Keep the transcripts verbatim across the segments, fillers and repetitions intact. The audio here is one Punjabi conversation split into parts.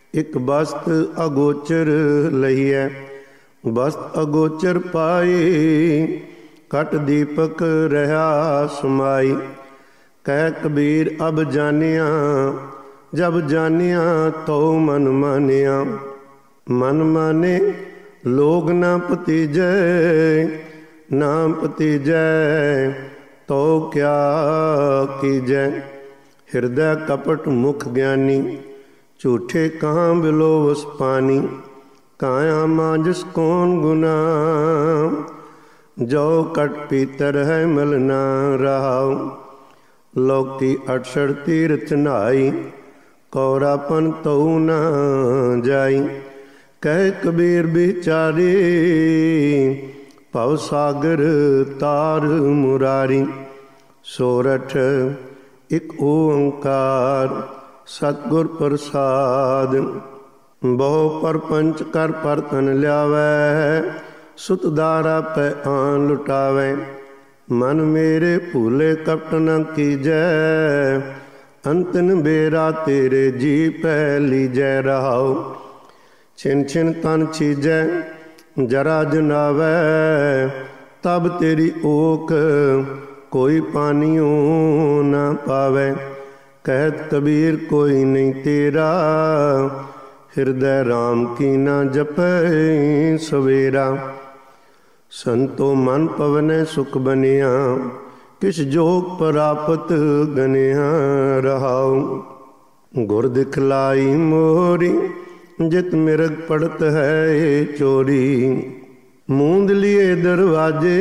ਇੱਕ ਬਸਤ ਅਗੋਚਰ ਲਈਐ। ਬਸਤ ਅਗੋਚਰ ਪਾਈ, ਕਟ ਦੀਪਕ ਰਹਾ ਸਮਾਈ। ਕਹਿ ਕਬੀਰ ਅਬ ਜਾਨਿਆ, ਜਬ ਜਾਨਿਆ ਤਉ ਮਨ ਮਾਨਿਆ। ਮਨ ਮਾਨੇ ਲੋਗ ਨਾ ਭਤੀਜੈ, ਨਾ ਭਤੀਜੈ ਤਉ ਕਿਆ ਕੀਜੈ। ਹਿਰਦੈ ਕਪਟ ਮੁਖ ਗਿਆਨੀ, ਝੂਠੇ ਕਹਾਂ ਬਿਲੋਵਸ ਪਾਨੀ। ਕਾਇਆ ਮਾਂਜਸ ਕੌਣ ਗੁਨਾ, ਜੋ ਕਟ ਪੀਤਰ ਹੈ ਮਲ ਨਾ ਰਹਾਉ। ਲੋਕੀ ਅਠਸਠ ਤੀਰਥ ਨਹਾਈ, ਕੌਰਾਪਨ ਤਉ ਨਾ ਜਾਈ। ਕਹਿ ਕਬੀਰ ਵਿਚਾਰੀ, ਭਵ ਸਾਗਰ ਤਾਰ ਮੁਰਾਰੀ। ਸੋਰਠ ਇਕ ਓੰਕਾਰ ਸਤਿਗੁਰ ਪ੍ਰਸਾਦ। ਬਹੁ ਪਰਪੰਚ ਕਰ ਪਰਤਨ ਲਿਆਵੈ, ਸੁਤ ਦਾਰਾ ਪੈ ਆਨ ਲੁਟਾਵੈ। ਮਨ ਮੇਰੇ ਭੂਲੇ ਕਪਟ ਨ ਕੀਜੈ, ਅੰਤਨ ਬੇਰਾ ਤੇਰੇ ਜੀ ਪੈ ਲੀਜੈ ਰਹਾਉ। ਛਿਨ ਛਿਨ ਤਨ ਛੀਜੈ ਜਰਾ ਜਨਾਵੈ, ਤਬ ਤੇਰੀ ਓਕ ਕੋਈ ਪਾਨੀਓ ਨਾ ਪਾਵੈ। ਕਹਿਤ ਕਬੀਰ ਕੋਈ ਨਹੀਂ ਤੇਰਾ, ਹਿਰਦੈ ਰਾਮ ਕੀ ਨਾ ਜਪੈ ਸਵੇਰਾ। ਸੰਤੋ ਮਨ ਪਵਨੈ ਸੁਖ ਬਨਿਆ, ਕਿਸ ਜੋਗ ਪ੍ਰਾਪਤ ਗਨਿਆ ਰਹਾਉ। ਗੁਰ ਦਿਖਲਾਈ ਮੋਰੀ, ਜਿਤ ਮਿਰਗ ਪੜਤ ਹੈ ਚੋਰੀ। ਮੂੰਦ ਲਿਏ ਦਰਵਾਜੇ,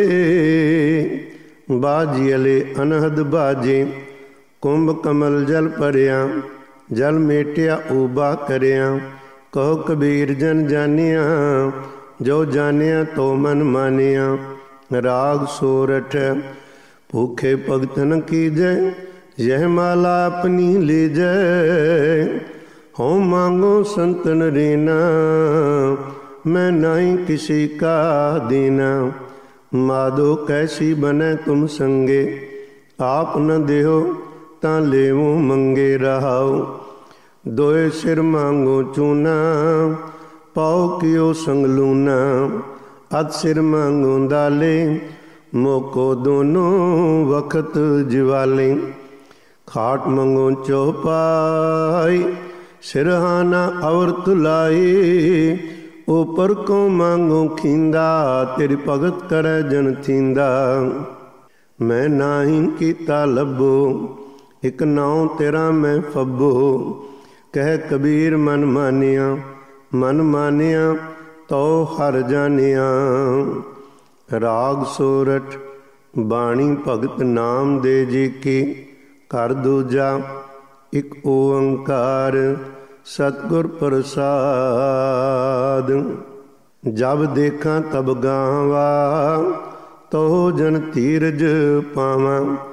ਬਾਜੀਅਲੇ ਅਨਹਦ ਬਾਜੇ। ਕੁੰਭ ਕਮਲ ਜਲ ਭਰਿਆ, ਜਲ ਮੇਟਿਆ ਊਬਾ ਕਰਿਆ। ਕਹੋ ਕਬੀਰ ਜਨ ਜਾਨਿਆ, ਜੋ ਜਾਨਿਆ ਤੋ ਮਨ ਮਾਨਿਆ। ਰਾਗ ਸੋਰਠ ਭੂਖੇ ਭਗਤ ਨ ਕੀਜੈ, ਯਹ ਮਾਲਾ ਆਪਣੀ ਲੀਜੈ। ਹੋ ਮਾਂਗੋ ਸੰਤਨ ਰੀਨਾ, मैं नहीं किसी का दीना। माधो कैसी बने तुम संगे, आप न देहो ता लेवो मंगे रहाओ। दोए सिर मांगो चूना, पाओ कियो संग लूना। अध सिर मांगो दाले, मोको दोनों वक्त जिवाले। खाट मंगो चौपाई, सिरहाना अवर तुलाई। ऊपर को मांगो खींदा, तेरी भगत करे जन थींदा। मैं नाही कीता लभो, एक नाउ तेरा मैं फब्बो। कह कबीर मन मानिया, मन मानिया तो हर जानिया। राग सोरठ बाणी भगत नाम दे जी की। कर दूजा एक ओंकार सतगुर प्रसाद। जब देखा तब गावा, तो जन धीरज पावा।